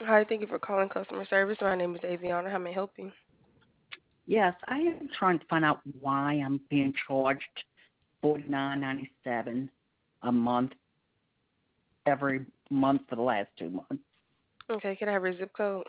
Hi, thank you for calling customer service. My name is Aviana. How may I help you? Yes, I am trying to find out why I'm being charged $49.97 a month every month for the last 2 months. Okay, can I have your zip code?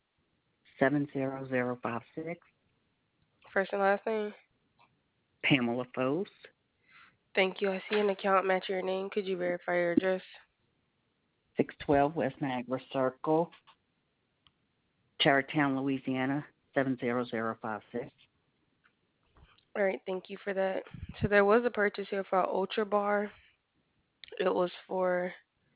70056. First and last name? Pamela Foes, Thank you. I see an account match your name. Could you verify your address? 612 West Niagara Circle, Tarrytown, Louisiana 70056. All right, thank you for that. So there was a purchase here for Ultra Bar. It was for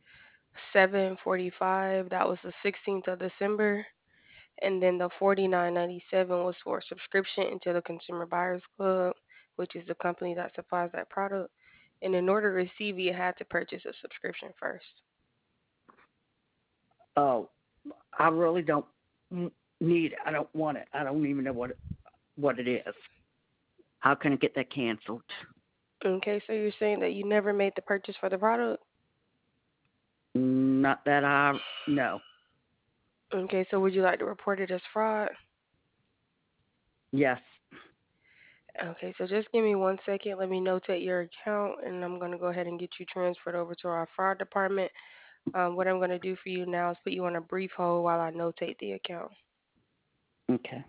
745. That was the 16th of December. And then the 49.97 was for a subscription into the Consumer Buyers Club, which is the company that supplies that product. And in order to receive it, you had to purchase a subscription first. Oh, I really don't need it. I don't want it. I don't even know what it is. How can I get that canceled? Okay, so you're saying that you never made the purchase for the product? Not that I know. Okay, so would you like to report it as fraud? Yes. Okay, so just give me 1 second. Let me notate your account, and I'm going to go ahead and get you transferred over to our fraud department. What I'm going to do for you now is put you on a brief hold while I notate the account. Okay.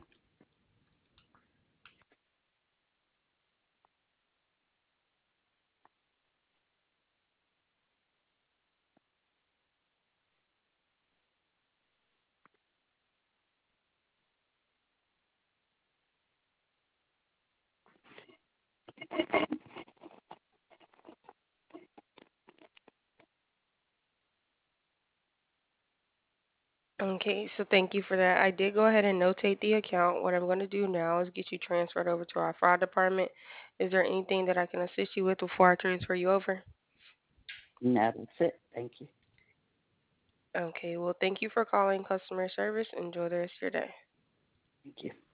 Okay, so thank you for that. I did go ahead and notate the account. What I'm going to do now is get you transferred over to our fraud department. Is there anything that I can assist you with before I transfer you over? No, that's it. Thank you. Okay, well, thank you for calling customer service. Enjoy the rest of your day. Thank you.